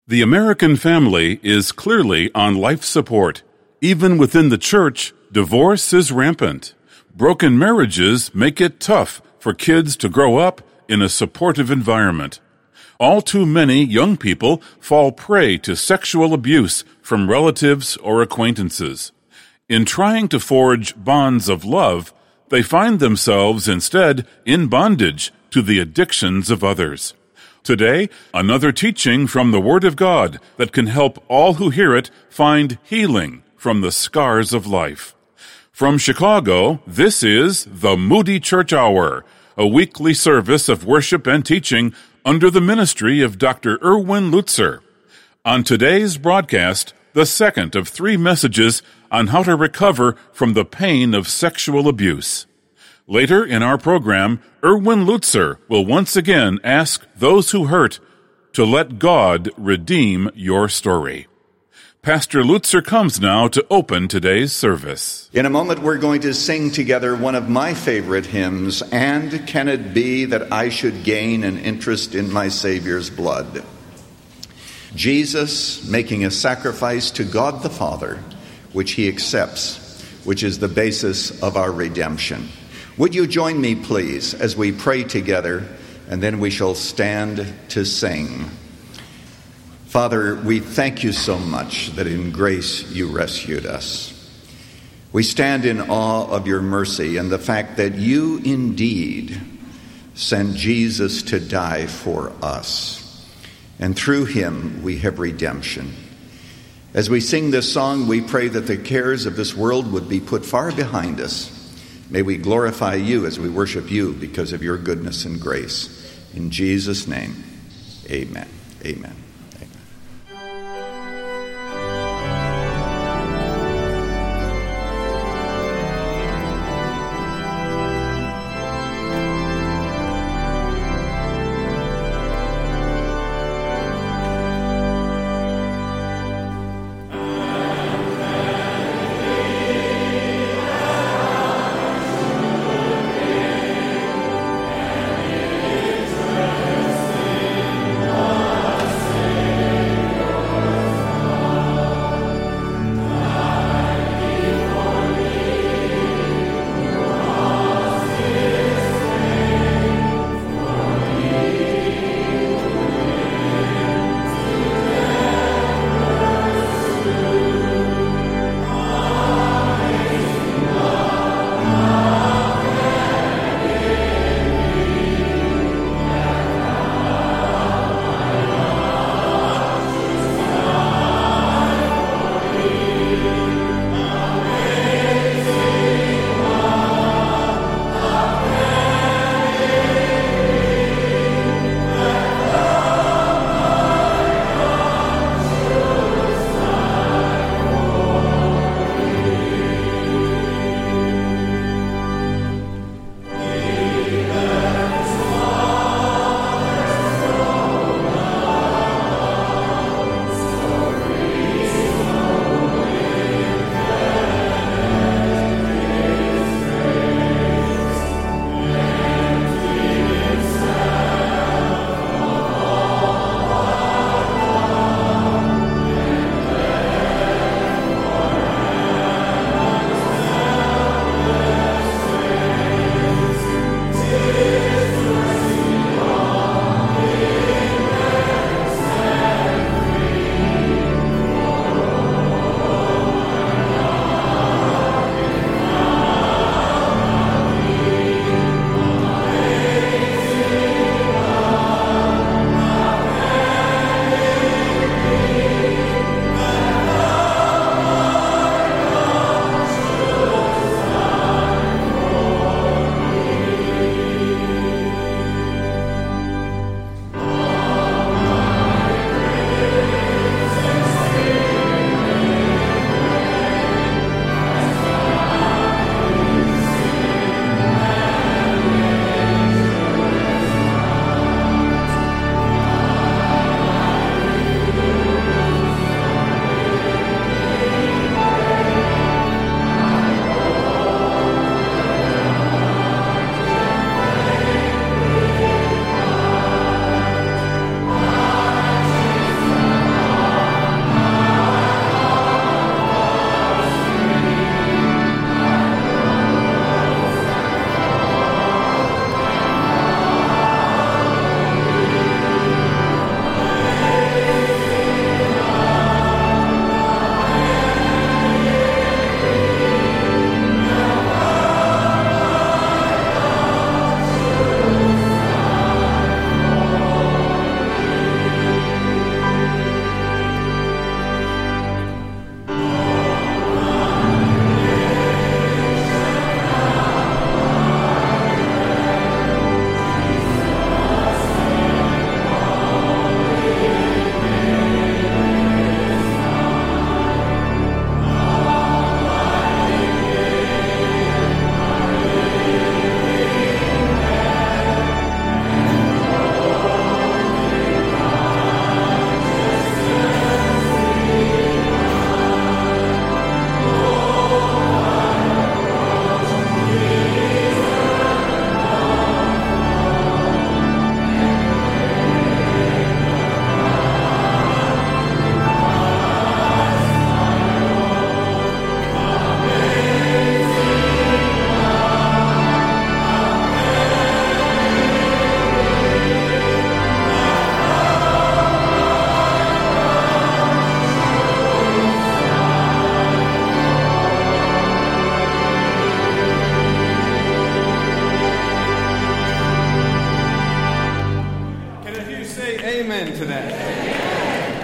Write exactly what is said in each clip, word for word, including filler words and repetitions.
The American family is clearly on life support. Even within the church, divorce is rampant. Broken marriages make it tough for kids to grow up in a supportive environment. All too many young people fall prey to sexual abuse from relatives or acquaintances. In trying to forge bonds of love, they find themselves instead in bondage to the addictions of others. Today, another teaching from the Word of God that can help all who hear it find healing from the scars of life. From Chicago, this is the Moody Church Hour, a weekly service of worship and teaching under the ministry of Doctor Erwin Lutzer. On today's broadcast, the second of three messages on how to recover from the pain of sexual abuse. Later in our program, Erwin Lutzer will once again ask those who hurt to let God redeem your story. Pastor Lutzer comes now to open today's service. In a moment, we're going to sing together one of my favorite hymns, And Can It Be That I Should Gain an Interest in My Savior's Blood? Jesus making a sacrifice to God the Father, which he accepts, which is the basis of our redemption. Would you join me, please, as we pray together, and then we shall stand to sing. Father, we thank you so much that in grace you rescued us. We stand in awe of your mercy and the fact that you indeed sent Jesus to die for us. And through him we have redemption. As we sing this song, we pray that the cares of this world would be put far behind us. May we glorify you as we worship you because of your goodness and grace. In Jesus' name, amen. Amen. Amen.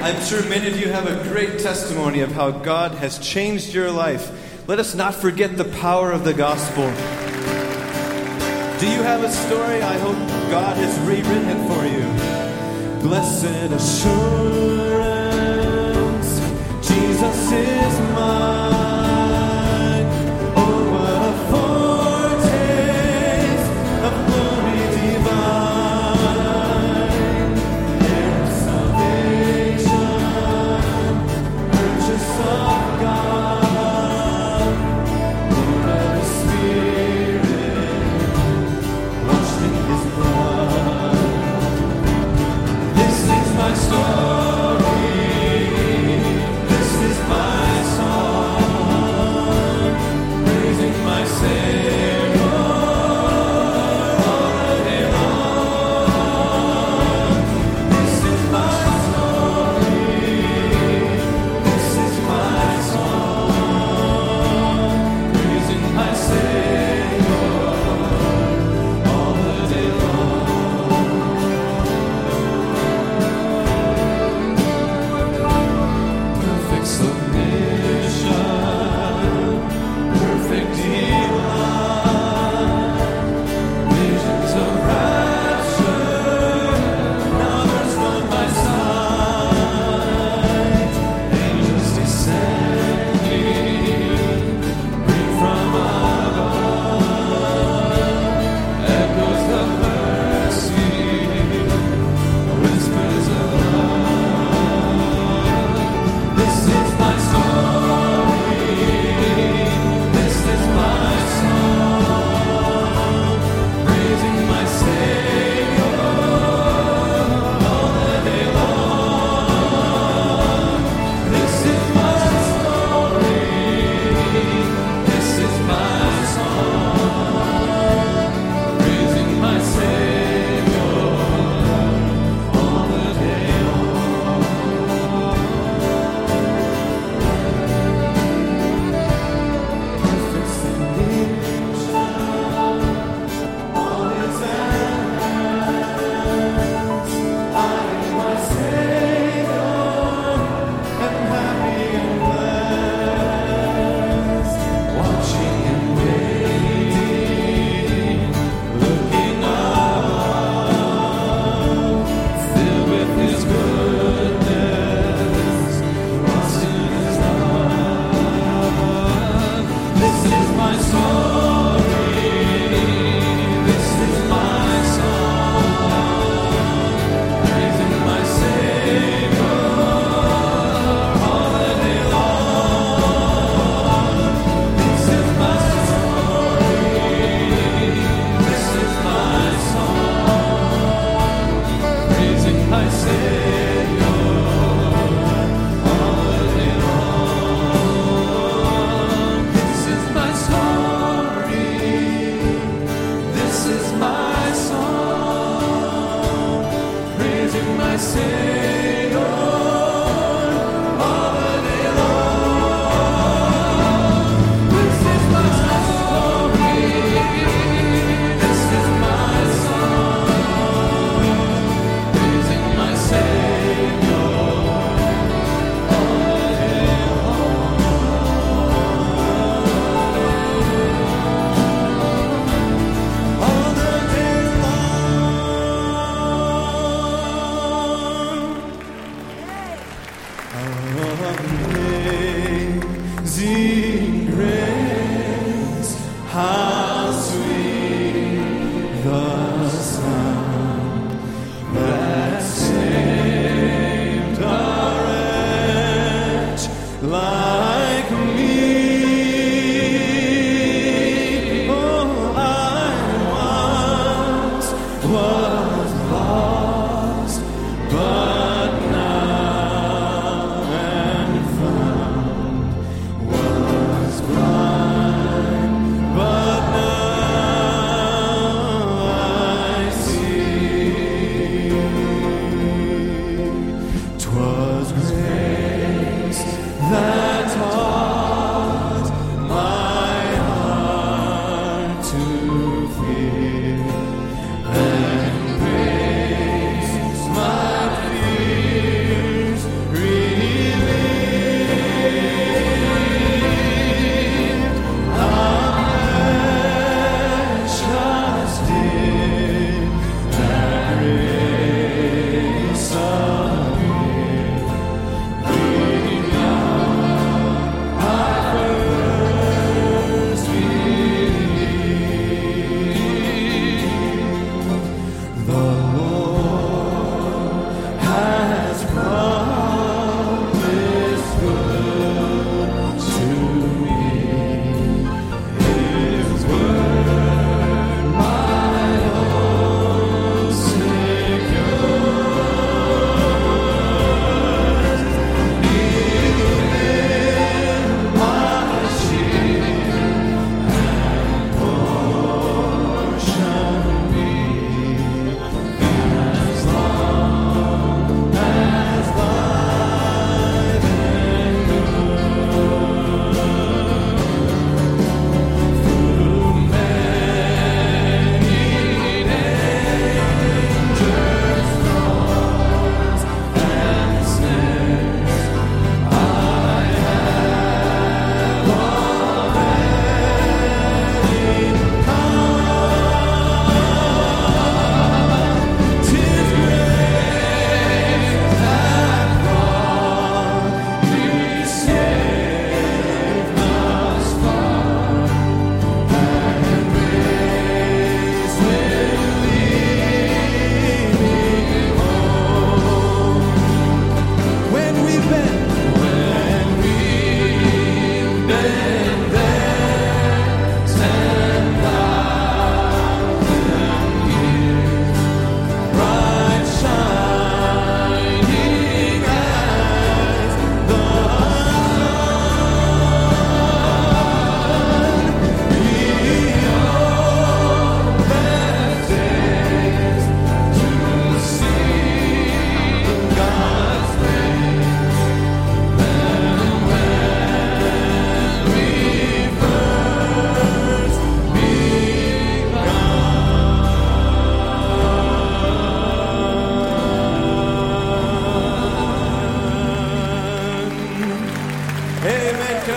I'm sure many of you have a great testimony of how God has changed your life. Let us not forget the power of the gospel. Do you have a story? I hope God has rewritten it for you. Blessed assurance, Jesus is mine. Oh, what a foretaste of glory divine. Heir of salvation, purchase of God, born of His Spirit, washed in His blood. This is my story. This is my song.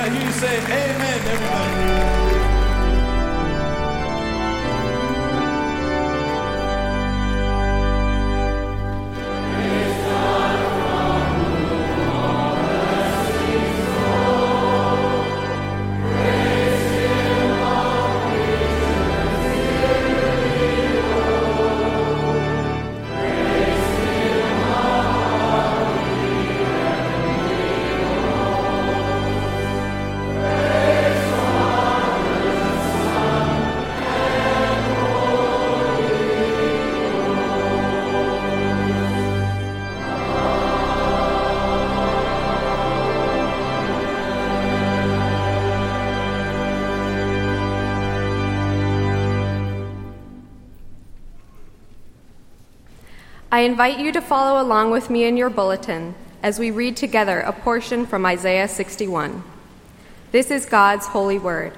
I hear you say amen, everybody. I invite you to follow along with me in your bulletin as we read together a portion from Isaiah sixty-one. This is God's holy word.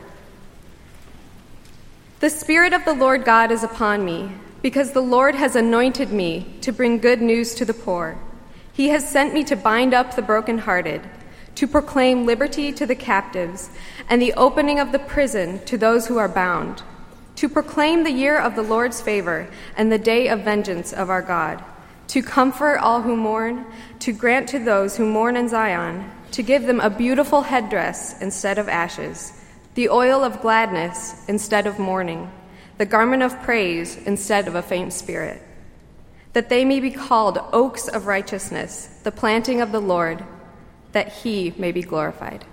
The Spirit of the Lord God is upon me, because the Lord has anointed me to bring good news to the poor. He has sent me to bind up the brokenhearted, to proclaim liberty to the captives, and the opening of the prison to those who are bound, to proclaim the year of the Lord's favor and the day of vengeance of our God, to comfort all who mourn, to grant to those who mourn in Zion, to give them a beautiful headdress instead of ashes, the oil of gladness instead of mourning, the garment of praise instead of a faint spirit, that they may be called oaks of righteousness, the planting of the Lord, that he may be glorified.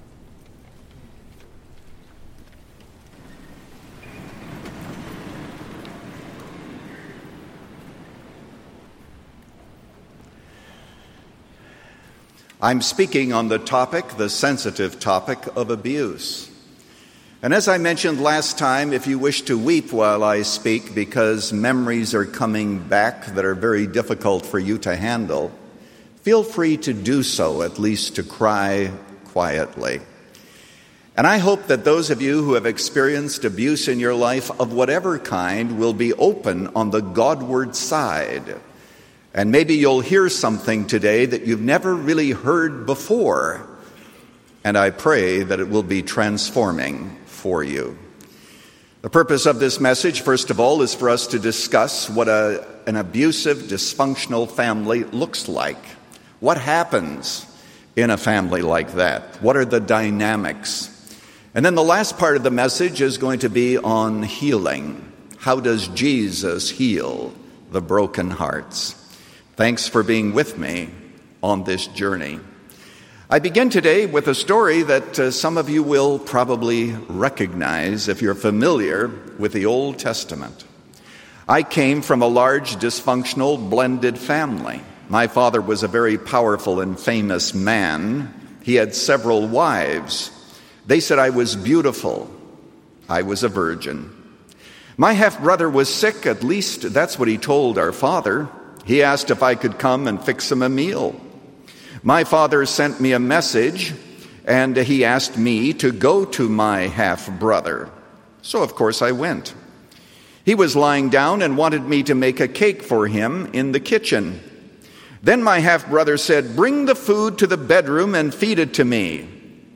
I'm speaking on the topic, the sensitive topic of abuse. And as I mentioned last time, if you wish to weep while I speak because memories are coming back that are very difficult for you to handle, feel free to do so, at least to cry quietly. And I hope that those of you who have experienced abuse in your life of whatever kind will be open on the Godward side. And maybe you'll hear something today that you've never really heard before. And I pray that it will be transforming for you. The purpose of this message, first of all, is for us to discuss what a, an abusive, dysfunctional family looks like. What happens in a family like that? What are the dynamics? And then the last part of the message is going to be on healing. How does Jesus heal the broken hearts? Thanks for being with me on this journey. I begin today with a story that uh, some of you will probably recognize if you're familiar with the Old Testament. I came from a large, dysfunctional, blended family. My father was a very powerful and famous man. He had several wives. They said I was beautiful. I was a virgin. My half-brother was sick, at least that's what he told our father. He asked if I could come and fix him a meal. My father sent me a message, and he asked me to go to my half-brother. So, of course, I went. He was lying down and wanted me to make a cake for him in the kitchen. Then my half-brother said, "Bring the food to the bedroom and feed it to me."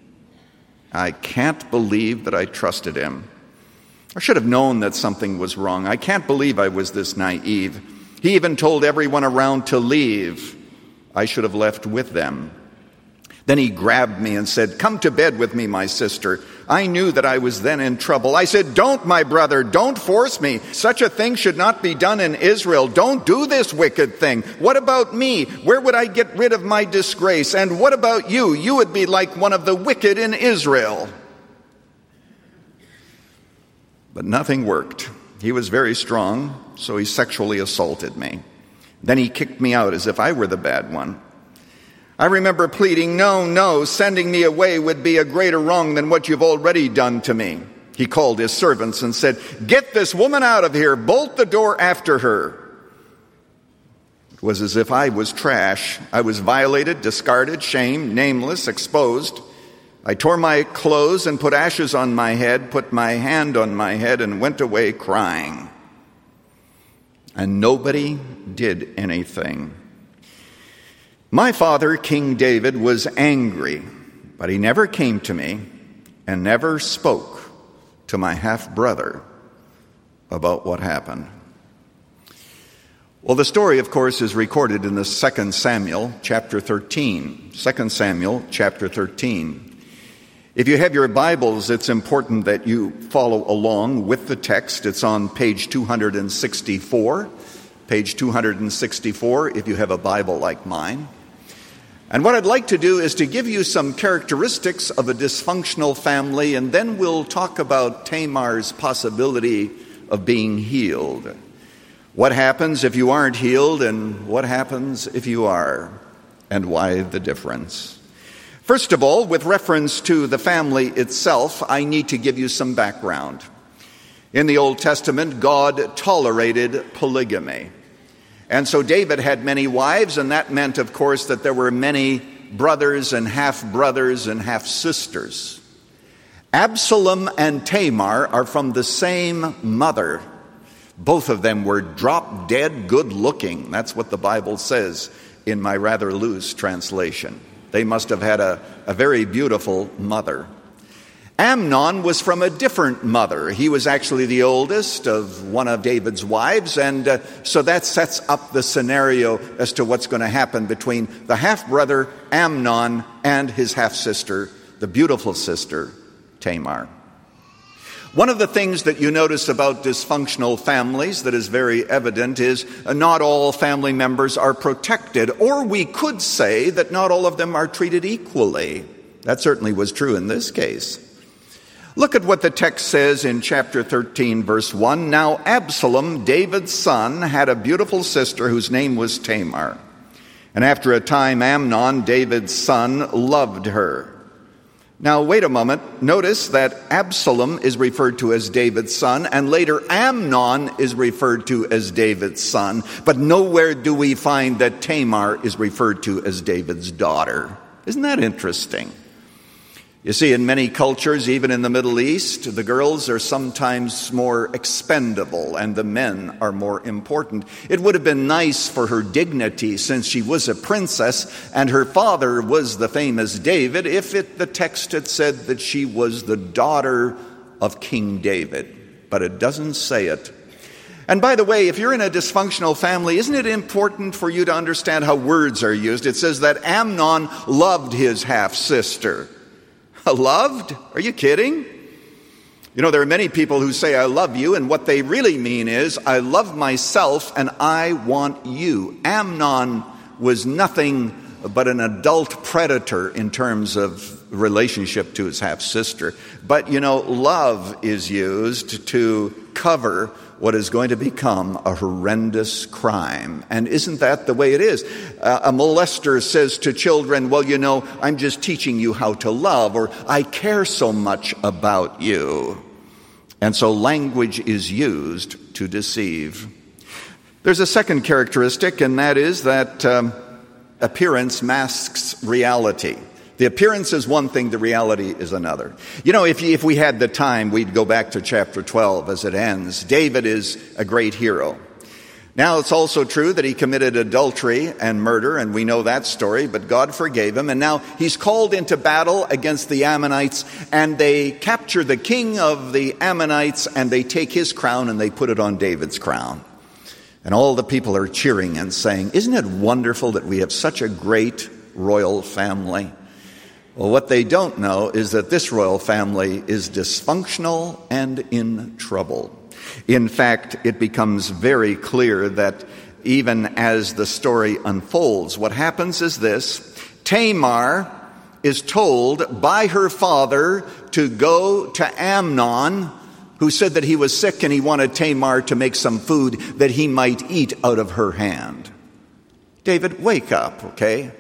I can't believe that I trusted him. I should have known that something was wrong. I can't believe I was this naive. He even told everyone around to leave. I should have left with them. Then he grabbed me and said, "Come to bed with me, my sister." I knew that I was then in trouble. I said, "Don't, my brother, don't force me. Such a thing should not be done in Israel. Don't do this wicked thing. What about me? Where would I get rid of my disgrace? And what about you? You would be like one of the wicked in Israel." But nothing worked. He was very strong, so he sexually assaulted me. Then he kicked me out as if I were the bad one. I remember pleading, "No, no, sending me away would be a greater wrong than what you've already done to me." He called his servants and said, "Get this woman out of here, bolt the door after her." It was as if I was trash. I was violated, discarded, shamed, nameless, exposed. I tore my clothes and put ashes on my head, put my hand on my head, and went away crying. And nobody did anything. My father, King David, was angry, But he never came to me and never spoke to my half-brother about what happened. Well, the story, of course, is recorded in the Second Samuel chapter thirteen. Second Samuel chapter thirteen. If you have your Bibles, it's important that you follow along with the text. It's on page two hundred sixty-four. Page two hundred sixty-four, if you have a Bible like mine. And what I'd like to do is to give you some characteristics of a dysfunctional family, and then we'll talk about Tamar's possibility of being healed. What happens if you aren't healed, and what happens if you are, and why the difference? First of all, with reference to the family itself, I need to give you some background. In the Old Testament, God tolerated polygamy. And so David had many wives, and that meant, of course, that there were many brothers and half-brothers and half-sisters. Absalom and Tamar are from the same mother. Both of them were drop-dead good-looking. That's what the Bible says in my rather loose translation. They must have had a, a very beautiful mother. Amnon was from a different mother. He was actually the oldest of one of David's wives, and uh, so that sets up the scenario as to what's going to happen between the half-brother Amnon and his half-sister, the beautiful sister, Tamar. One of the things that you notice about dysfunctional families that is very evident is uh, not all family members are protected, or we could say that not all of them are treated equally. That certainly was true in this case. Look at what the text says in chapter thirteen, verse one. Now Absalom, David's son, had a beautiful sister whose name was Tamar. And after a time, Amnon, David's son, loved her. Now, wait a moment. Notice that Absalom is referred to as David's son, and later Amnon is referred to as David's son. But nowhere do we find that Tamar is referred to as David's daughter. Isn't that interesting? You see, in many cultures, even in the Middle East, the girls are sometimes more expendable and the men are more important. It would have been nice for her dignity, since she was a princess and her father was the famous David, if it, the text had said that she was the daughter of King David. But it doesn't say it. And by the way, if you're in a dysfunctional family, isn't it important for you to understand how words are used? It says that Amnon loved his half-sister. Loved? Are you kidding? You know, there are many people who say, I love you, and what they really mean is, I love myself and I want you. Amnon was nothing but an adult predator in terms of relationship to his half-sister. But, you know, love is used to cover what is going to become a horrendous crime. And isn't that the way it is? Uh, a molester says to children, well, you know, I'm just teaching you how to love, or I care so much about you. And so language is used to deceive. There's a second characteristic, and that is that um, appearance masks reality. The appearance is one thing, the reality is another. You know, if, if we had the time, we'd go back to chapter twelve as it ends. David is a great hero. Now, it's also true that he committed adultery and murder, and we know that story, but God forgave him. And now he's called into battle against the Ammonites, and they capture the king of the Ammonites, and they take his crown and they put it on David's crown. And all the people are cheering and saying, isn't it wonderful that we have such a great royal family? Well, what they don't know is that this royal family is dysfunctional and in trouble. In fact, it becomes very clear that even as the story unfolds, what happens is this. Tamar is told by her father to go to Amnon, who said that he was sick and he wanted Tamar to make some food that he might eat out of her hand. David, wake up, okay?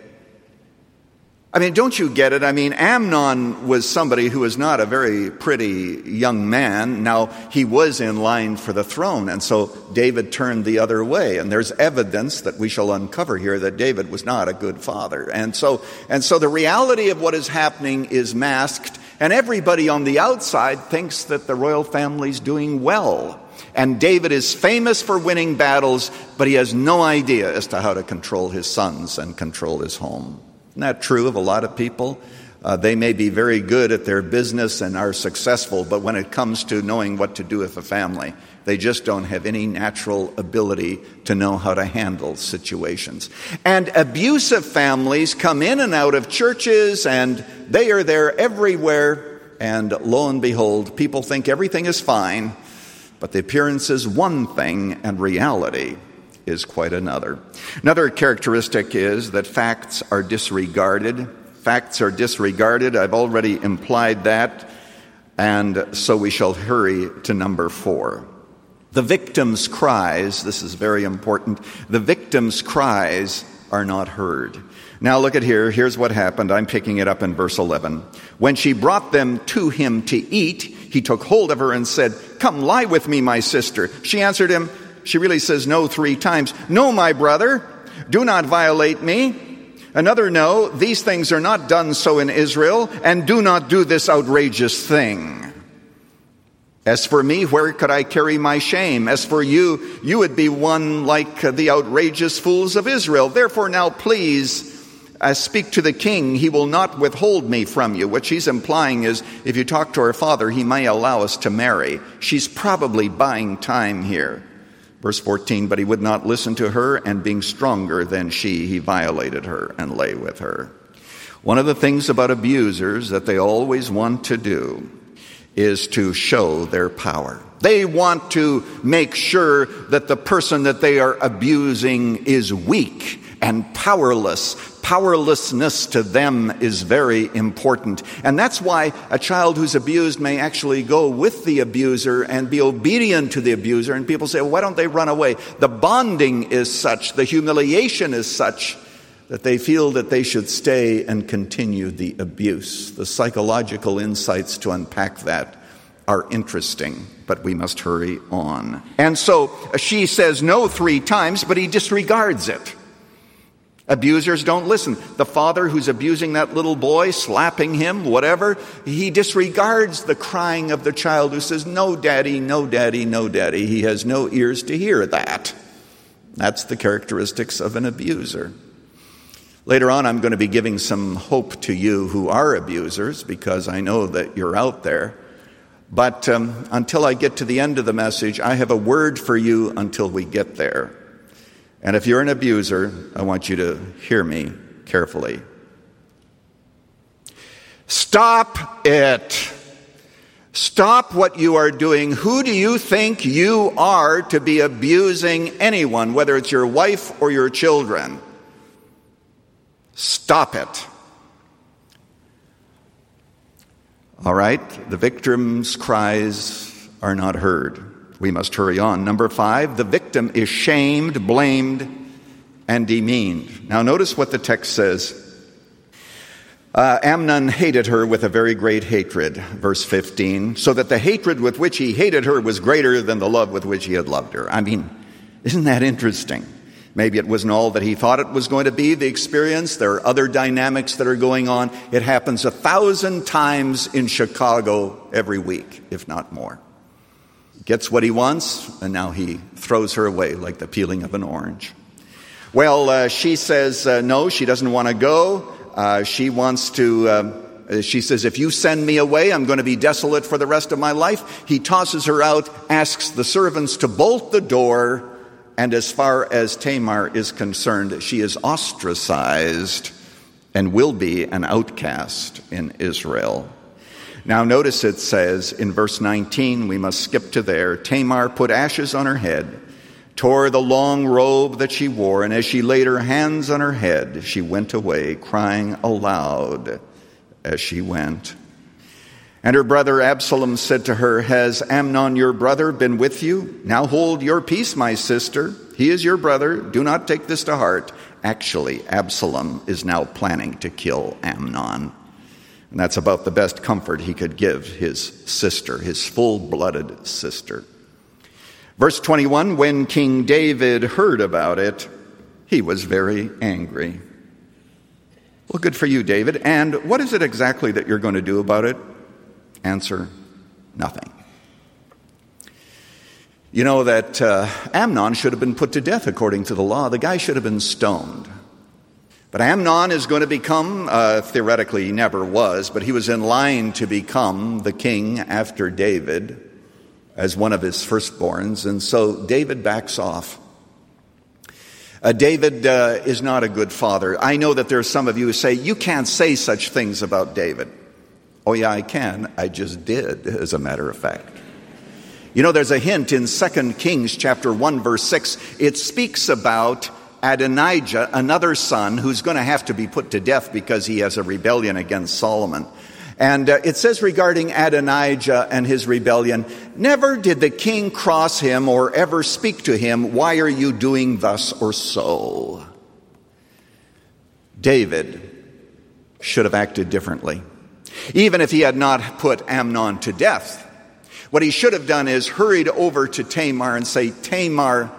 I mean, don't you get it? I mean, Amnon was somebody who was not a very pretty young man. Now, he was in line for the throne, and so David turned the other way. And there's evidence that we shall uncover here that David was not a good father. And so, and so the reality of what is happening is masked, and everybody on the outside thinks that the royal family's doing well. And David is famous for winning battles, but he has no idea as to how to control his sons and control his home. Isn't that true of a lot of people? Uh, they may be very good at their business and are successful, but when it comes to knowing what to do with a family, they just don't have any natural ability to know how to handle situations. And abusive families come in and out of churches, and they are there everywhere. And lo and behold, people think everything is fine, but the appearance is one thing and reality is quite another. Another characteristic is that facts are disregarded. Facts are disregarded. I've already implied that. And so we shall hurry to number four. The victim's cries, this is very important, the victim's cries are not heard. Now look at here, here's what happened. I'm picking it up in verse eleven. When she brought them to him to eat, he took hold of her and said, "Come, lie with me, my sister." She answered him, she really says no three times. "No, my brother, do not violate me." Another no, "These things are not done so in Israel, and do not do this outrageous thing. As for me, where could I carry my shame? As for you, you would be one like the outrageous fools of Israel. Therefore now please uh, speak to the king. He will not withhold me from you." What she's implying is, if you talk to her father, he may allow us to marry. She's probably buying time here. Verse fourteen, "But he would not listen to her, and being stronger than she, he violated her and lay with her." One of the things about abusers that they always want to do is to show their power. They want to make sure that the person that they are abusing is weak and powerless. Powerlessness to them is very important. And that's why a child who's abused may actually go with the abuser and be obedient to the abuser. And people say, well, why don't they run away? The bonding is such, the humiliation is such, that they feel that they should stay and continue the abuse. The psychological insights to unpack that are interesting, but we must hurry on. And so she says no three times, but he disregards it. Abusers don't listen. The father who's abusing that little boy, slapping him, whatever, he disregards the crying of the child who says, "No, daddy, no, daddy, no, daddy." He has no ears to hear that. That's the characteristics of an abuser. Later on, I'm going to be giving some hope to you who are abusers, because I know that you're out there. But um, until I get to the end of the message, I have a word for you until we get there. And if you're an abuser, I want you to hear me carefully. Stop it. Stop what you are doing. Who do you think you are to be abusing anyone, whether it's your wife or your children? Stop it. All right, the victim's cries are not heard. We must hurry on. Number five, the victim is shamed, blamed, and demeaned. Now notice what the text says. Uh, Amnon hated her with a very great hatred, verse fifteen, so that the hatred with which he hated her was greater than the love with which he had loved her. I mean, isn't that interesting? Maybe it wasn't all that he thought it was going to be, the experience. There are other dynamics that are going on. It happens a thousand times in Chicago every week, if not more. Gets what he wants, and now he throws her away like the peeling of an orange. Well, uh, she says uh, no, she doesn't want to go. Uh, she wants to, uh, she says, if you send me away, I'm going to be desolate for the rest of my life. He tosses her out, asks the servants to bolt the door, and as far as Tamar is concerned, she is ostracized and will be an outcast in Israel. Now notice it says in verse nineteen, we must skip to there, Tamar put ashes on her head, tore the long robe that she wore, and as she laid her hands on her head, she went away, crying aloud as she went. And her brother Absalom said to her, has Amnon your brother been with you? Now hold your peace, my sister. He is your brother. Do not take this to heart. Actually, Absalom is now planning to kill Amnon. And that's about the best comfort he could give his sister, his full-blooded sister. Verse twenty-one, when King David heard about it, he was very angry. Well, good for you, David. And what is it exactly that you're going to do about it? Answer, nothing. You know that uh, Amnon should have been put to death according to the law. The guy should have been stoned. But Amnon is going to become, uh, theoretically he never was, but he was in line to become the king after David as one of his firstborns. And so David backs off. Uh, David uh, is not a good father. I know that there are some of you who say, you can't say such things about David. Oh yeah, I can. I just did, as a matter of fact. You know, there's a hint in Second Kings chapter one, verse six. It speaks about Adonijah, another son who's going to have to be put to death because he has a rebellion against Solomon. And uh, it says regarding Adonijah and his rebellion, never did the king cross him or ever speak to him, why are you doing thus or so? David should have acted differently. Even if he had not put Amnon to death, what he should have done is hurried over to Tamar and say, Tamar,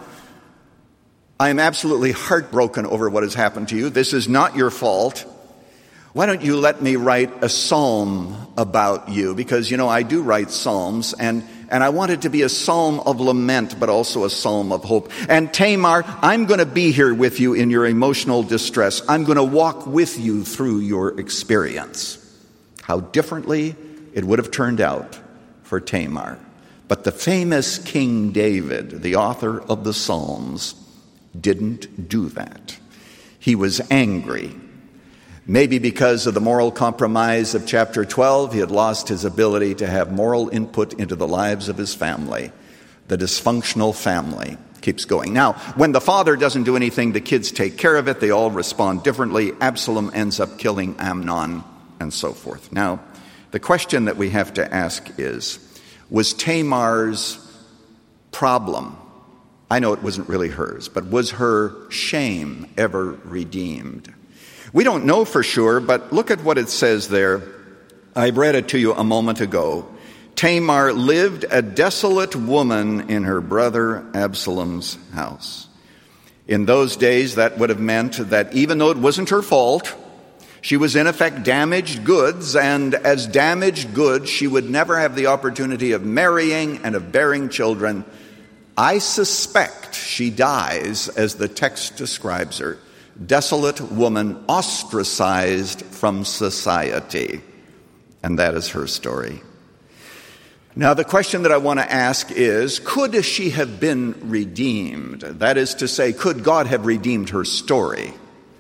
I am absolutely heartbroken over what has happened to you. This is not your fault. Why don't you let me write a psalm about you? Because, you know, I do write psalms, and, and I want it to be a psalm of lament, but also a psalm of hope. And Tamar, I'm going to be here with you in your emotional distress. I'm going to walk with you through your experience. How differently it would have turned out for Tamar. But the famous King David, the author of the Psalms, didn't do that. He was angry. Maybe because of the moral compromise of chapter twelve, he had lost his ability to have moral input into the lives of his family. The dysfunctional family keeps going. Now, when the father doesn't do anything, the kids take care of it. They all respond differently. Absalom ends up killing Amnon, and so forth. Now, the question that we have to ask is, was Tamar's problem, I know it wasn't really hers, but was her shame ever redeemed? We don't know for sure, but look at what it says there. I read it to you a moment ago. Tamar lived a desolate woman in her brother Absalom's house. In those days, that would have meant that even though it wasn't her fault, she was in effect damaged goods, and as damaged goods, she would never have the opportunity of marrying and of bearing children. I suspect she dies, as the text describes her, desolate woman, ostracized from society. And that is her story. Now, the question that I want to ask is, could she have been redeemed? That is to say, could God have redeemed her story?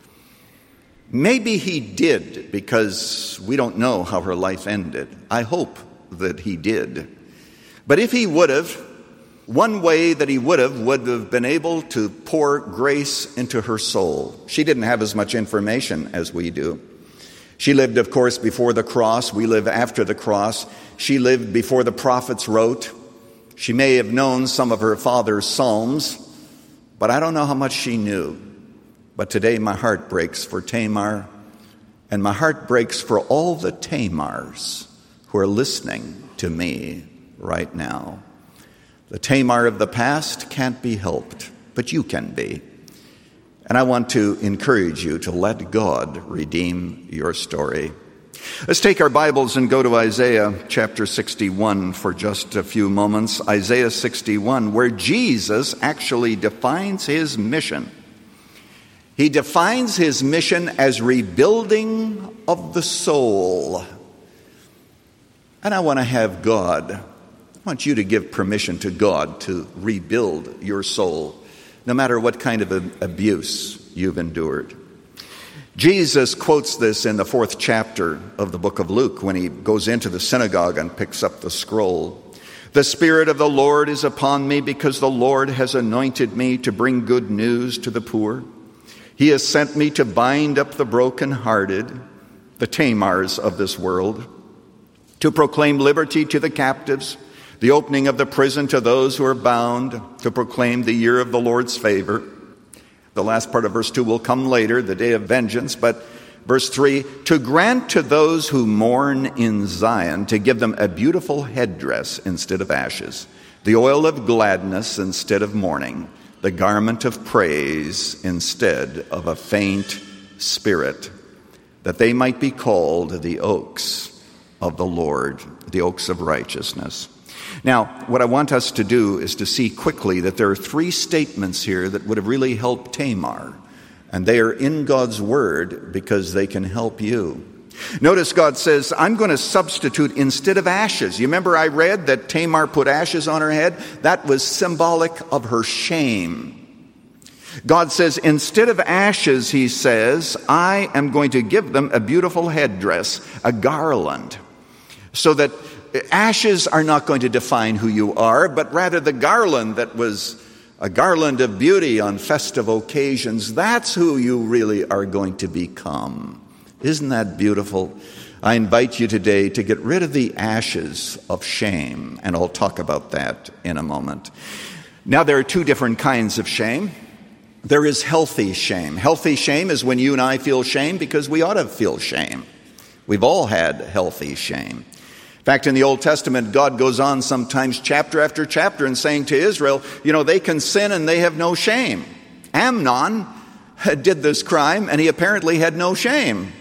Maybe he did, because we don't know how her life ended. I hope that he did. But if he would have, one way that he would have would have been able to pour grace into her soul. She didn't have as much information as we do. She lived, of course, before the cross. We live after the cross. She lived before the prophets wrote. She may have known some of her father's psalms, but I don't know how much she knew. But today my heart breaks for Tamar, and my heart breaks for all the Tamars who are listening to me right now. The Tamar of the past can't be helped, but you can be. And I want to encourage you to let God redeem your story. Let's take our Bibles and go to Isaiah chapter sixty-one for just a few moments. Isaiah sixty-one, where Jesus actually defines his mission. He defines his mission as rebuilding of the soul. And I want to have God, I want you to give permission to God to rebuild your soul, no matter what kind of abuse you've endured. Jesus quotes this in the fourth chapter of the book of Luke when he goes into the synagogue and picks up the scroll. The Spirit of the Lord is upon me because the Lord has anointed me to bring good news to the poor. He has sent me to bind up the brokenhearted, the Tamars of this world, to proclaim liberty to the captives, the opening of the prison to those who are bound, to proclaim the year of the Lord's favor. The last part of verse two will come later, the day of vengeance. But verse three, to grant to those who mourn in Zion, to give them a beautiful headdress instead of ashes, the oil of gladness instead of mourning, the garment of praise instead of a faint spirit, that they might be called the oaks of the Lord, the oaks of righteousness. Now, what I want us to do is to see quickly that there are three statements here that would have really helped Tamar And they are in God's Word because they can help you. Notice God says, I'm going to substitute instead of ashes. You remember I read that Tamar put ashes on her head? That was symbolic of her shame. God says, instead of ashes, he says, I am going to give them a beautiful headdress, a garland, so that ashes are not going to define who you are, but rather the garland that was a garland of beauty on festive occasions. That's who you really are going to become. Isn't that beautiful? I invite you today to get rid of the ashes of shame, and I'll talk about that in a moment. Now, there are two different kinds of shame. There is healthy shame. Healthy shame is when you and I feel shame because we ought to feel shame. We've all had healthy shame. In fact, in the Old Testament, God goes on sometimes chapter after chapter and saying to Israel, you know, they can sin and they have no shame. Amnon did this crime and he apparently had no shame.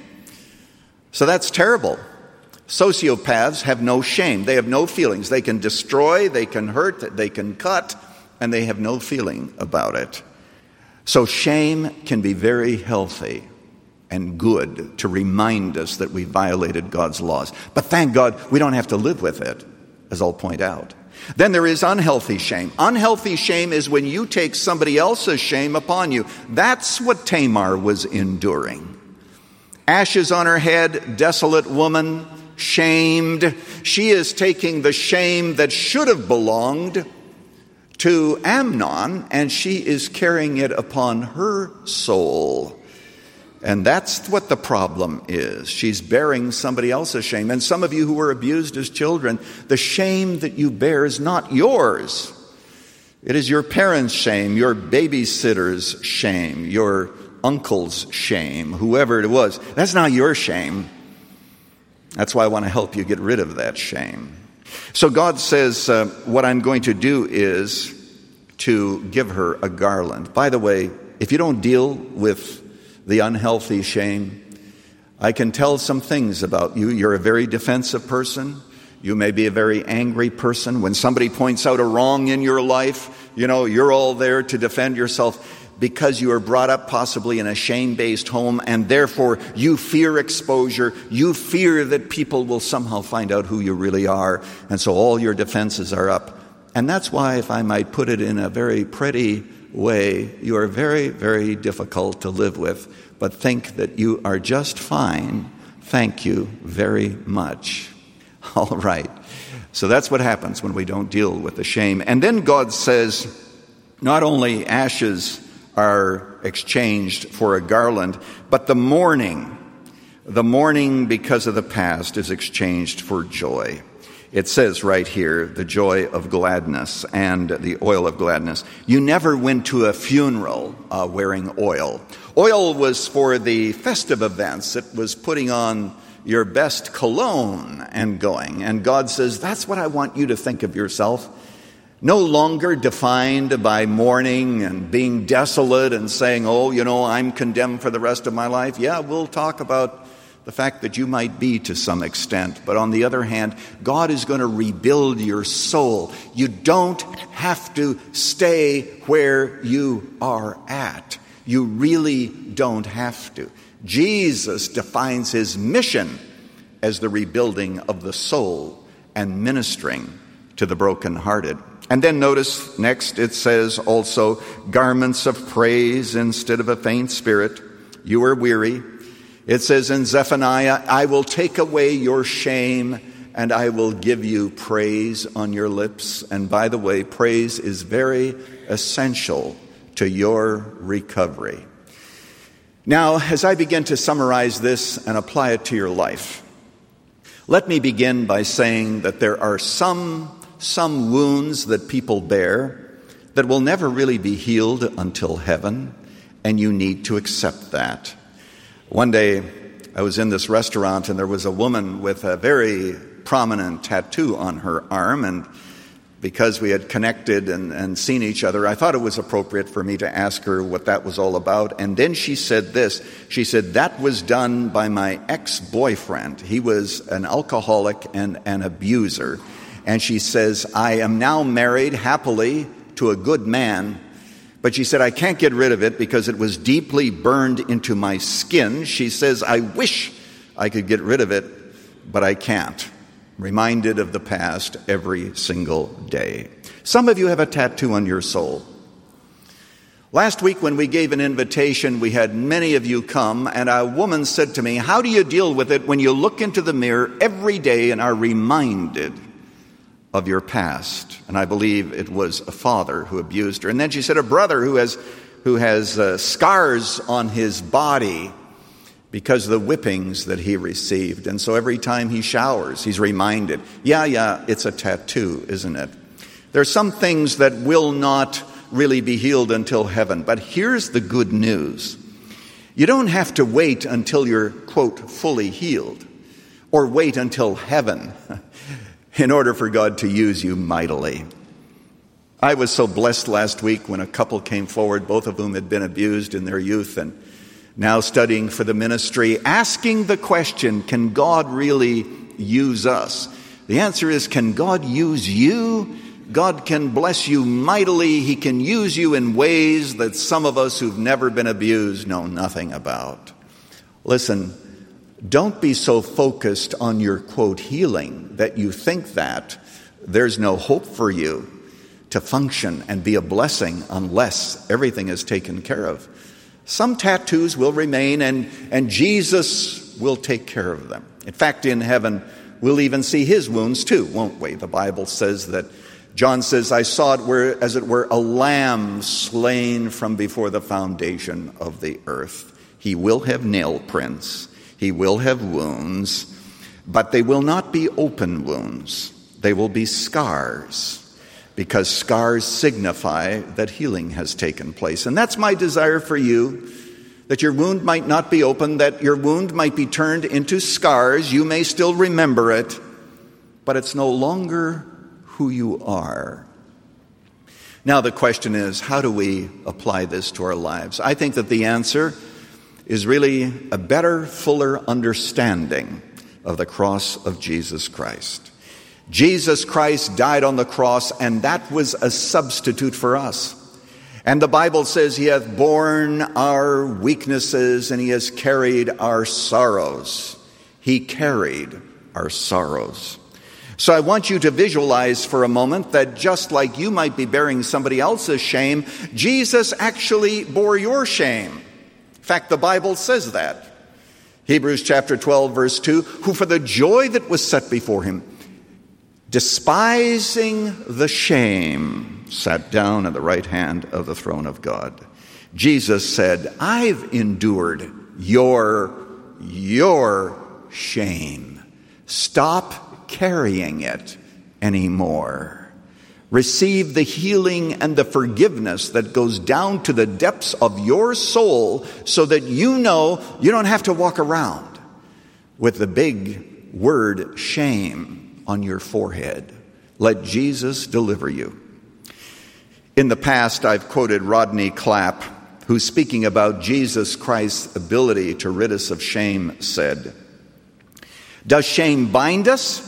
So that's terrible. Sociopaths have no shame. They have no feelings. They can destroy, they can hurt, they can cut, and they have no feeling about it. So shame can be very healthy and good to remind us that we violated God's laws. But thank God we don't have to live with it, as I'll point out. Then there is unhealthy shame. Unhealthy shame is when you take somebody else's shame upon you. That's what Tamar was enduring. Ashes on her head, desolate woman, shamed. She is taking the shame that should have belonged to Amnon, and she is carrying it upon her soul. And that's what the problem is. She's bearing somebody else's shame. And some of you who were abused as children, the shame that you bear is not yours. It is your parents' shame, your babysitter's shame, your uncle's shame, whoever it was. That's not your shame. That's why I want to help you get rid of that shame. So God says, uh, what I'm going to do is to give her a garland. By the way, if you don't deal with the unhealthy shame, I can tell some things about you. You're a very defensive person. You may be a very angry person. When somebody points out a wrong in your life, you know, you're all there to defend yourself because you were brought up possibly in a shame-based home, and therefore you fear exposure. You fear that people will somehow find out who you really are, and so all your defenses are up. And that's why, if I might put it in a very pretty way, you are very, very difficult to live with, but think that you are just fine. Thank you very much. All right. So that's what happens when we don't deal with the shame. And then God says, not only ashes are exchanged for a garland, but the mourning, the mourning because of the past is exchanged for joy. It says right here, the joy of gladness and the oil of gladness. You never went to a funeral uh, wearing oil. Oil was for the festive events. It was putting on your best cologne and going. And God says, that's what I want you to think of yourself. No longer defined by mourning and being desolate and saying, oh, you know, I'm condemned for the rest of my life. Yeah, we'll talk about the fact that you might be to some extent. But on the other hand, God is going to rebuild your soul. You don't have to stay where you are at. You really don't have to. Jesus defines his mission as the rebuilding of the soul and ministering to the brokenhearted. And then notice next it says also, garments of praise instead of a faint spirit. You are weary. It says in Zephaniah, I will take away your shame and I will give you praise on your lips. And by the way, praise is very essential to your recovery. Now, as I begin to summarize this and apply it to your life, let me begin by saying that there are some some wounds that people bear that will never really be healed until heaven, and you need to accept that. One day, I was in this restaurant, and there was a woman with a very prominent tattoo on her arm, and because we had connected and, and seen each other, I thought it was appropriate for me to ask her what that was all about. And then she said this. She said, that was done by my ex-boyfriend. He was an alcoholic and an abuser. And she says, I am now married happily to a good man, But she said, I can't get rid of it because it was deeply burned into my skin. She says, I wish I could get rid of it, but I can't. Reminded of the past every single day. Some of you have a tattoo on your soul. Last week when we gave an invitation, we had many of you come, and a woman said to me, how do you deal with it when you look into the mirror every day and are reminded of your past? And I believe it was a father who abused her. And then she said a brother who has who has uh, scars on his body because of the whippings that he received. And so every time he showers, he's reminded, yeah, yeah, it's a tattoo, isn't it? There are some things that will not really be healed until heaven. But here's the good news. You don't have to wait until you're, quote, fully healed, or wait until heaven in order for God to use you mightily. I was so blessed last week when a couple came forward, both of whom had been abused in their youth and now studying for the ministry, asking the question, can God really use us? The answer is, can God use you? God can bless you mightily. He can use you in ways that some of us who've never been abused know nothing about. Listen, don't be so focused on your, quote, healing that you think that there's no hope for you to function and be a blessing unless everything is taken care of. Some tattoos will remain, and, and Jesus will take care of them. In fact, in heaven, we'll even see his wounds too, won't we? The Bible says that John says, I saw it where, as it were, a lamb slain from before the foundation of the earth. He will have nail prints. He will have wounds, but they will not be open wounds. They will be scars, because scars signify that healing has taken place. And that's my desire for you, that your wound might not be open, that your wound might be turned into scars. You may still remember it, but it's no longer who you are. Now the question is, how do we apply this to our lives? I think that the answer is really a better, fuller understanding of the cross of Jesus Christ. Jesus Christ died on the cross, and that was a substitute for us. And the Bible says he hath borne our weaknesses and he has carried our sorrows. He carried our sorrows. So I want you to visualize for a moment that just like you might be bearing somebody else's shame, Jesus actually bore your shame. In fact, the Bible says that. Hebrews chapter twelve, verse two, who for the joy that was set before him, despising the shame, sat down at the right hand of the throne of God. Jesus said, I've endured your, your shame. Stop carrying it anymore. Receive the healing and the forgiveness that goes down to the depths of your soul so that you know you don't have to walk around with the big word shame on your forehead. Let Jesus deliver you. In the past, I've quoted Rodney Clapp, who, speaking about Jesus Christ's ability to rid us of shame, said, does shame bind us?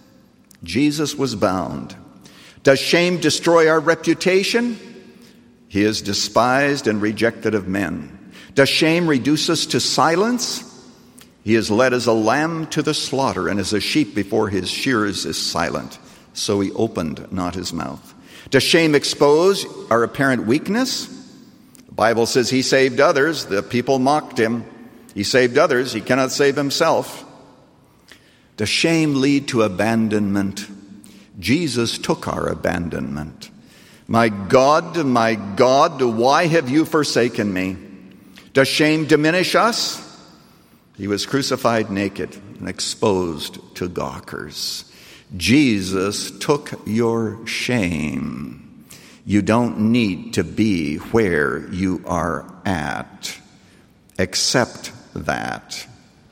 Jesus was bound. Does shame destroy our reputation? He is despised and rejected of men. Does shame reduce us to silence? He is led as a lamb to the slaughter, and as a sheep before his shearers is silent. So he opened not his mouth. Does shame expose our apparent weakness? The Bible says he saved others. The people mocked him. He saved others. He cannot save himself. Does shame lead to abandonment? Jesus took our abandonment. My God, my God, why have you forsaken me? Does shame diminish us? He was crucified naked and exposed to gawkers. Jesus took your shame. You don't need to be where you are at. Accept that.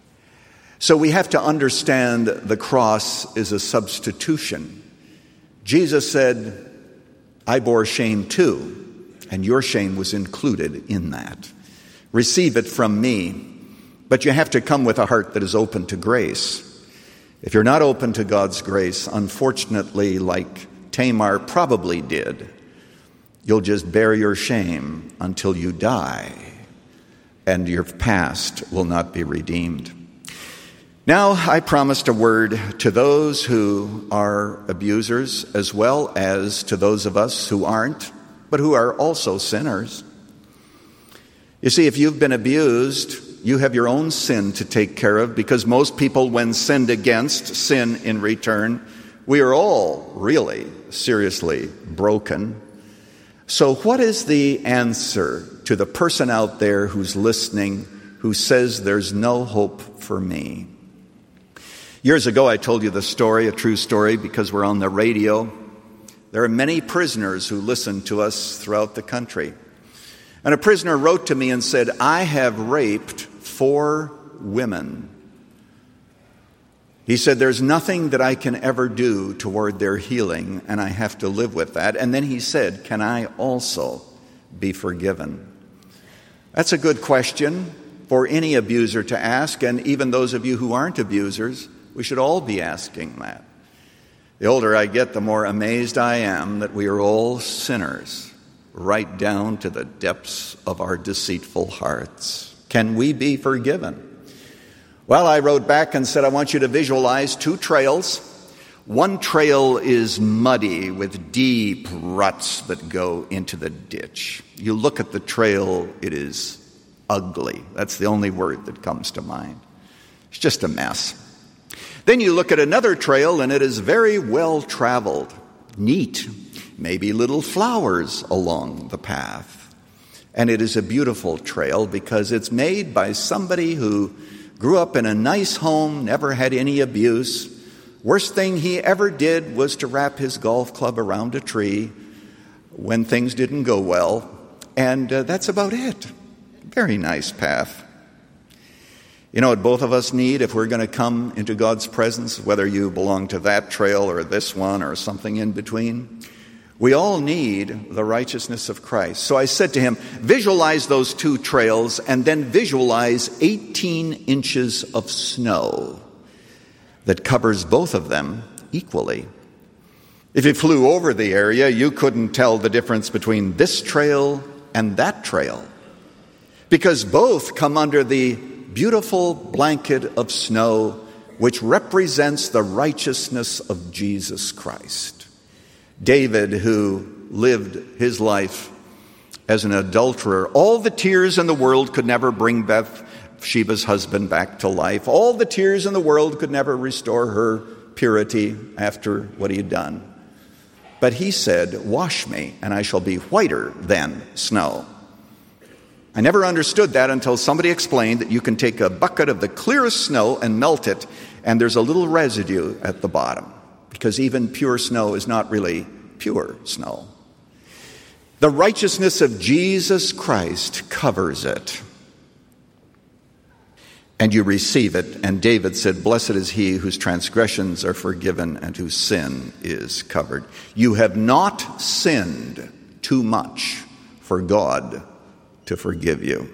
So we have to understand the cross is a substitution. Jesus said, I bore shame too, and your shame was included in that. Receive it from me, but you have to come with a heart that is open to grace. If you're not open to God's grace, unfortunately, like Tamar probably did, You'll just bear your shame until you die, and your past will not be redeemed. Now, I promised a word to those who are abusers as well as to those of us who aren't, but who are also sinners. You see, if you've been abused, you have your own sin to take care of, because most people, when sinned against, sin in return. We are all really seriously broken. So what is the answer to the person out there who's listening, who says there's no hope for me? Years ago, I told you the story, a true story, because we're on the radio. There are many prisoners who listen to us throughout the country. And a prisoner wrote to me and said, I have raped four women. He said, there's nothing that I can ever do toward their healing, and I have to live with that. And then he said, can I also be forgiven? That's a good question for any abuser to ask, and even those of you who aren't abusers, we should all be asking that. The older I get, the more amazed I am that we are all sinners, right down to the depths of our deceitful hearts. Can we be forgiven? Well, I wrote back and said, I want you to visualize two trails. One trail is muddy with deep ruts that go into the ditch. You look at the trail, it is ugly. That's the only word that comes to mind. It's just a mess. Then you look at another trail, and it is very well traveled, neat, maybe little flowers along the path. And it is a beautiful trail because it's made by somebody who grew up in a nice home, never had any abuse. Worst thing he ever did was to wrap his golf club around a tree when things didn't go well. And uh, that's about it. Very nice path. You know what both of us need if we're going to come into God's presence, whether you belong to that trail or this one or something in between? We all need the righteousness of Christ. So I said to him, visualize those two trails and then visualize eighteen inches of snow that covers both of them equally. If you flew over the area, you couldn't tell the difference between this trail and that trail, because both come under the beautiful blanket of snow which represents the righteousness of Jesus Christ. David, who lived his life as an adulterer, all the tears in the world could never bring Bathsheba's husband back to life. All the tears in the world could never restore her purity after what he had done. But he said, wash me, and I shall be whiter than snow. I never understood that until somebody explained that you can take a bucket of the clearest snow and melt it, and there's a little residue at the bottom, because even pure snow is not really pure snow. The righteousness of Jesus Christ covers it. And you receive it. And David said, blessed is he whose transgressions are forgiven and whose sin is covered. You have not sinned too much for God to forgive you.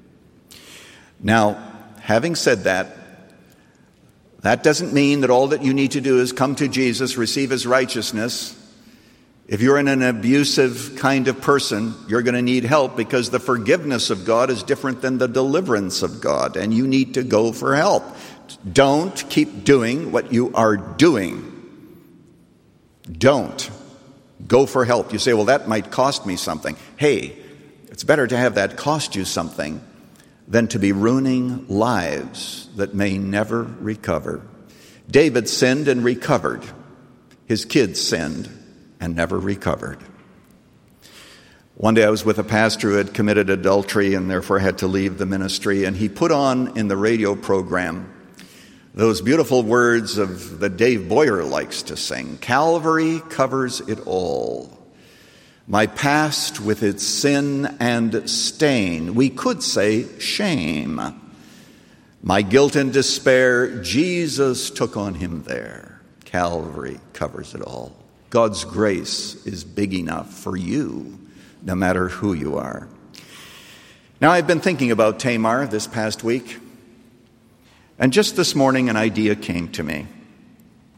Now, having said that, that doesn't mean that all that you need to do is come to Jesus, receive his righteousness. If you're in an abusive kind of person, you're going to need help, because the forgiveness of God is different than the deliverance of God, and you need to go for help. Don't keep doing what you are doing. Don't. Go for help. You say, well, that might cost me something. Hey, it's better to have that cost you something than to be ruining lives that may never recover. David sinned and recovered. His kids sinned and never recovered. One day I was with a pastor who had committed adultery and therefore had to leave the ministry, and he put on in the radio program those beautiful words of that Dave Boyer likes to sing. Calvary covers it all. My past with its sin and stain, we could say shame. My guilt and despair, Jesus took on him there. Calvary covers it all. God's grace is big enough for you, no matter who you are. Now, I've been thinking about Tamar this past week, and just this morning an idea came to me.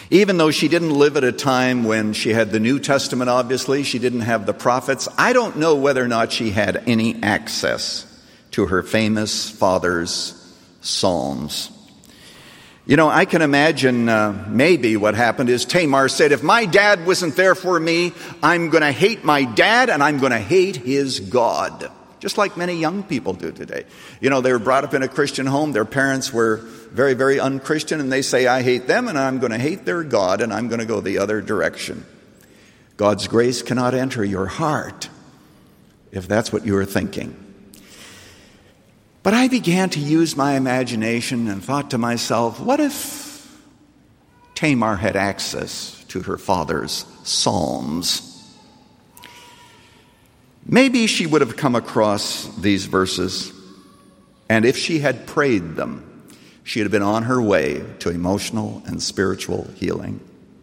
Even though she didn't live at a time when she had the New Testament, obviously, she didn't have the prophets, I don't know whether or not she had any access to her famous father's Psalms. You know, I can imagine uh, maybe what happened is Tamar said, if my dad wasn't there for me, I'm going to hate my dad and I'm going to hate his God. Just like many young people do today. You know, they were brought up in a Christian home. Their parents were very, very unchristian, and they say, I hate them and I'm going to hate their God and I'm going to go the other direction. God's grace cannot enter your heart if that's what you are thinking. But I began to use my imagination and thought to myself, what if Tamar had access to her father's Psalms? Maybe she would have come across these verses, and if she had prayed them, she would have been on her way to emotional and spiritual healing.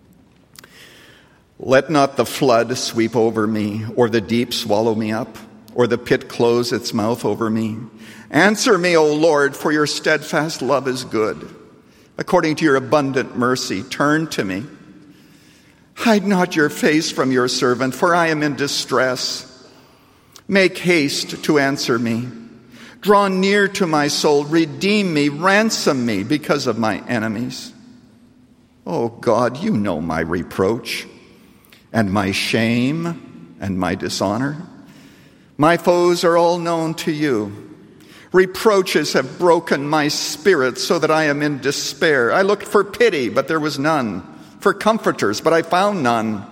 Let not the flood sweep over me, or the deep swallow me up, or the pit close its mouth over me. Answer me, O Lord, for your steadfast love is good. According to your abundant mercy, turn to me. Hide not your face from your servant, for I am in distress. Make haste to answer me. Draw near to my soul, redeem me, ransom me because of my enemies. O God, you know my reproach and my shame and my dishonor. My foes are all known to you. Reproaches have broken my spirit so that I am in despair. I looked for pity, but there was none. For comforters, but I found none.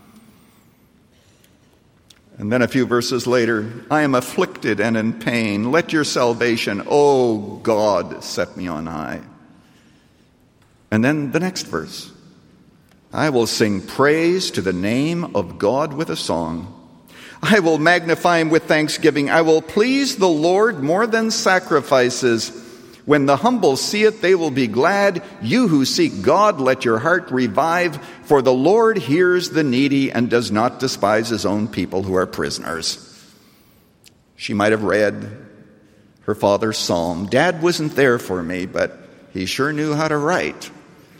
And then a few verses later, I am afflicted and in pain. Let your salvation, O God, set me on high. And then the next verse. I will sing praise to the name of God with a song. I will magnify him with thanksgiving. I will please the Lord more than sacrifices. When the humble see it, they will be glad. You who seek God, let your heart revive. For the Lord hears the needy and does not despise his own people who are prisoners. She might have read her father's psalm. Dad wasn't there for me, but he sure knew how to write.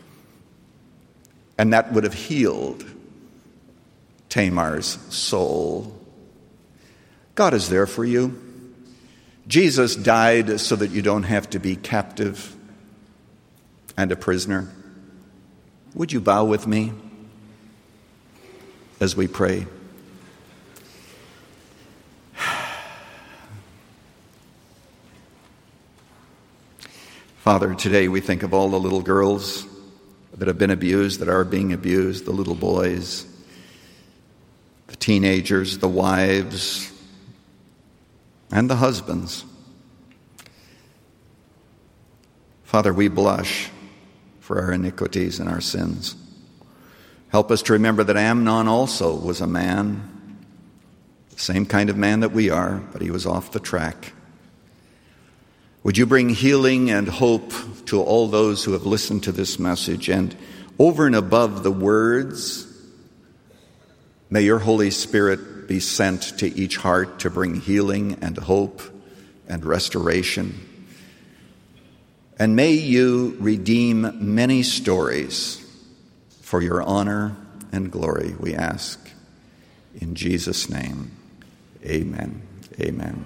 And that would have healed Tamar's soul. God is there for you. Jesus died so that you don't have to be captive and a prisoner. Would you bow with me as we pray? Father, today we think of all the little girls that have been abused, that are being abused, the little boys, the teenagers, the wives, and the husbands. Father, we blush for our iniquities and our sins. Help us to remember that Amnon also was a man, the same kind of man that we are, but he was off the track. Would you bring healing and hope to all those who have listened to this message, and over and above the words, may your Holy Spirit be sent to each heart to bring healing and hope and restoration. And may you redeem many stories for your honor and glory, we ask. In Jesus' name, amen. Amen.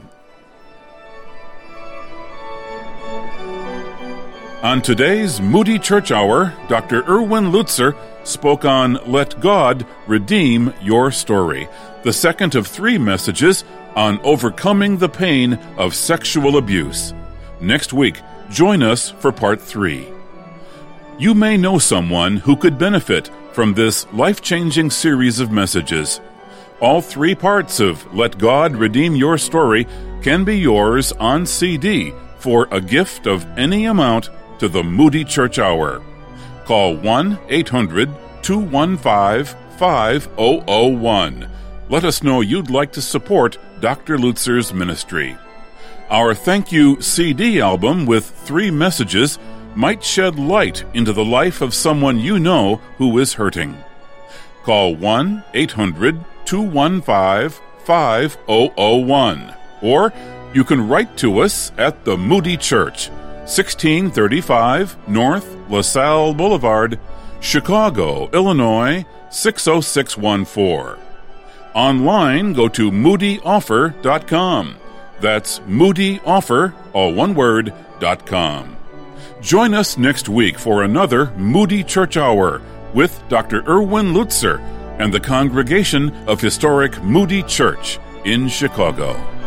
On today's Moody Church Hour, Doctor Erwin Lutzer spoke on Let God Redeem Your Story, the second of three messages on overcoming the pain of sexual abuse. Next week, join us for part three. You may know someone who could benefit from this life-changing series of messages. All three parts of Let God Redeem Your Story can be yours on C D for a gift of any amount to the Moody Church Hour. Call one eight hundred two one five five zero zero one. Let us know you'd like to support Doctor Lutzer's ministry. Our thank you C D album with three messages might shed light into the life of someone you know who is hurting. Call one eight hundred two one five five zero zero one. Or you can write to us at the Moody Church, sixteen thirty-five North LaSalle Boulevard, Chicago, Illinois six oh six one four. Online, go to moody offer dot com. That's moody offer, all one word, dot com. Join us next week for another Moody Church Hour with Doctor Erwin Lutzer and the congregation of historic Moody Church in Chicago.